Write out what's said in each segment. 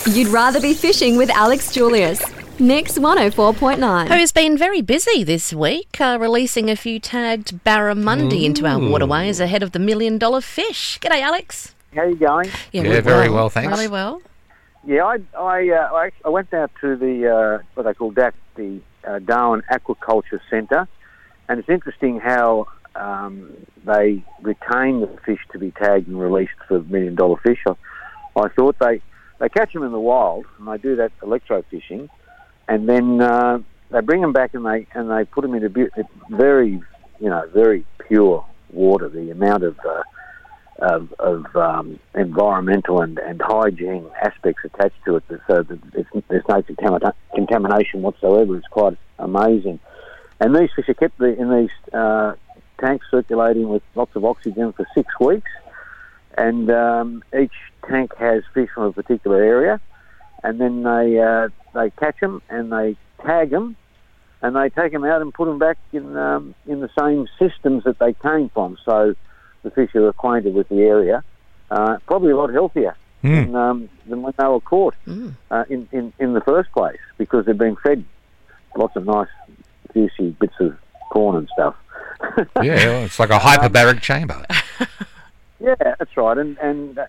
You'd rather be fishing with Alex Julius. Nix 104.9. Who's been very busy this week, releasing a few tagged barramundi into our waterways ahead of the $1 million fish. G'day, Alex. How you going? Yeah, very well, thanks. Really well. Yeah, I went out to the what they call DAC, the Darwin Aquaculture Centre, and it's interesting how they retain the fish to be tagged and released for $1 million fish. I thought they catch them in the wild and they do that electro-fishing, and then they bring them back and they put them into very pure water. The amount of environmental and hygiene aspects attached to it, so that there's no contamination whatsoever. It's quite amazing. And these fish are kept in these tanks circulating with lots of oxygen for 6 weeks, and each tank has fish from a particular area, and then they catch them and they tag them, and they take them out and put them back in the same systems that they came from. So the fish are acquainted with the area, probably a lot healthier than when they were caught in the first place, because they've been fed lots of nice juicy bits of corn and stuff. Yeah, it's like a hyperbaric chamber. Yeah, that's right. And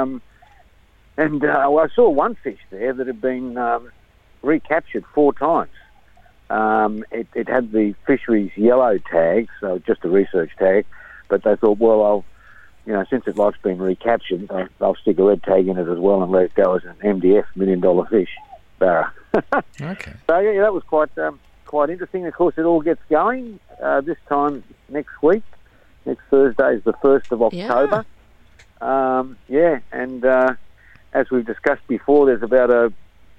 I saw one fish there that had been recaptured 4 times. It had the fisheries yellow tag, so just a research tag, but they thought, well, since it likes being recaptured, I'll stick a red tag in it as well and let it go as an MDF, $1 million fish, barra. Okay. So yeah, that was quite interesting. Of course, it all gets going this time next week. Next Thursday is the 1st of October. And as we've discussed before, there's about a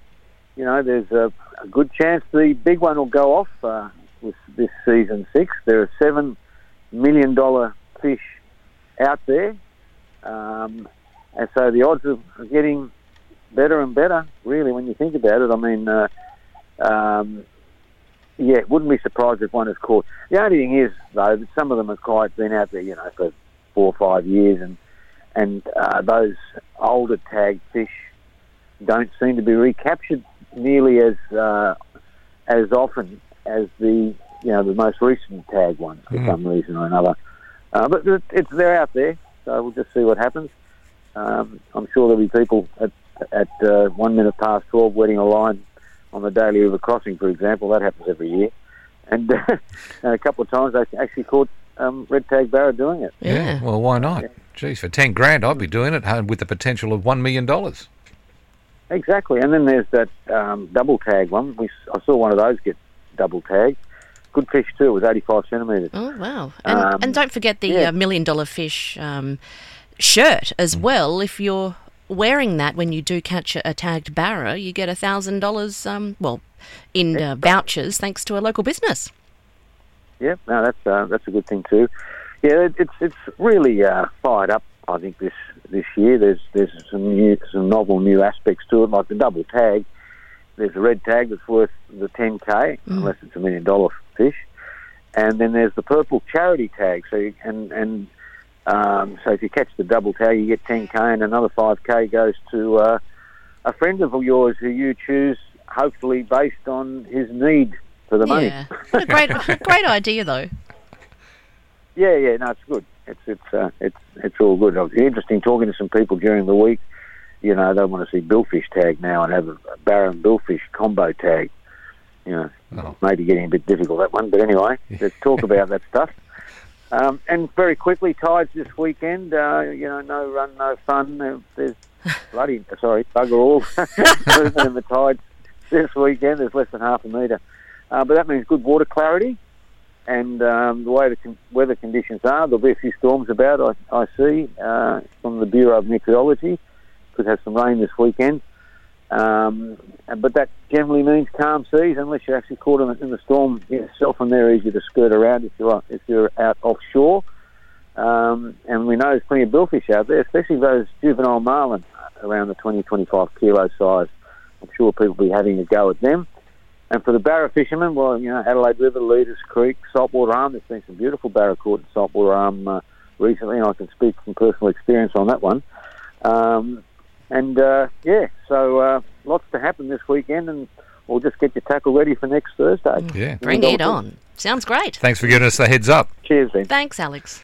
good chance the big one will go off with this season 6. There are $7 million fish out there, and so the odds are getting better and better, really, when you think about it. I mean, wouldn't be surprised if one is caught. The only thing is, though, that some of them have been out there, for 4 or 5 years, and those older tagged fish don't seem to be recaptured nearly as often as the most recent tag ones for some reason or another. But they're out there, so we'll just see what happens. I'm sure there'll be people at 1 minute past 12 wetting a line on the Daly River crossing, for example. That happens every year. And a couple of times they actually caught red tag barra doing it. Yeah, well, why not? Yeah. Geez, for $10,000 I'd be doing it with the potential of $1 million. Exactly. And then there's that double tag one. I saw one of those get double tagged. Good fish too. It was 85 centimetres. Oh, wow. And don't forget the $1 million fish shirt as well. If you're wearing that when you do catch a tagged barra, you get $1,000 in vouchers thanks to a local business. Yeah, no, that's a good thing too. Yeah, it's really fired up. I think this year there's some novel new aspects to it, like the double tag. There's a red tag that's worth the $10,000 unless it's $1 million fish, and then there's the purple charity tag. So so if you catch the double tag, you get $10,000, and another $5,000 goes to a friend of yours who you choose, hopefully based on his need for the money. Yeah, great idea though. Yeah, no, it's good. It's all good. It's interesting talking to some people during the week. They want to see billfish tag now and have a barra and billfish combo tag. Maybe getting a bit difficult, that one. But anyway, let's talk about that stuff. And very quickly, tides this weekend. No run, no fun. There's bugger all movement in the tides this weekend. There's less than half a metre. But that means good water clarity. And the way the weather conditions are, there'll be a few storms about, I see, from the Bureau of Meteorology. Could have some rain this weekend. But that generally means calm seas, unless you're actually caught in the storm yourself, and they're easy to skirt around if you're out offshore. And we know there's plenty of billfish out there, especially those juvenile marlin around the 20-25 kilo size. I'm sure people will be having a go at them. And for the barra fishermen, Adelaide River, Leaders Creek, Saltwater Arm, there's been some beautiful barra caught in Saltwater Arm recently, and I can speak from personal experience on that one. So happen this weekend, and we'll just get your tackle ready for next Thursday. Yeah. Bring it on. Sounds great. Thanks for giving us the heads up. Cheers, then. Thanks, Alex.